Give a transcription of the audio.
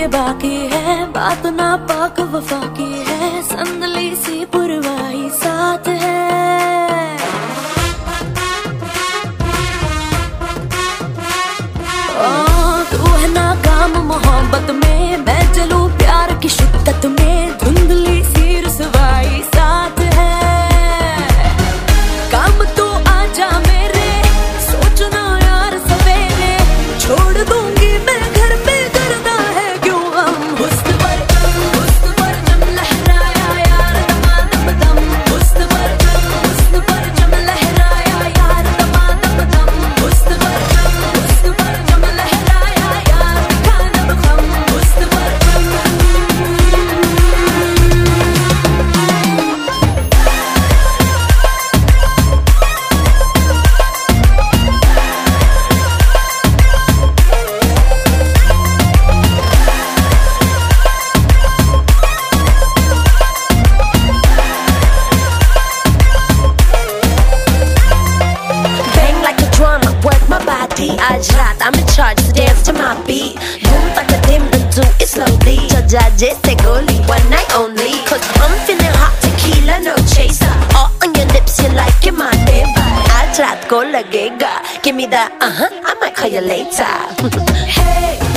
बाकी है, बात ना पाक वफा की है, संदली सी पुरवाई साथ है। तू है नाकाम मोहब्बत में, मैं चलूं प्यार की शिद्दत में, धुंधली सी रुसवाई साथ है। काम तो आजा मेरे, सोचना यार सवेरे, छोड़ दूंगी मैं घर पे करना है क्यों गम। हुस्न पर जम लहराया यार दमादम दम, हुस्न पर जम लहराया यार दमादम दम, हुस्न पर जम लहराया यार दिखा दम खम, हुस्न पर आज रात I'm in charge, so dance to my beat. Boom like a dim and do it slowly. Judge जैसे गोली, one night only. Cause I'm feeling hot, tequila, no chaser. All on your lips, you like it, my neighbor. आज रात को लगेगा, give me that, I might call you later. Hey.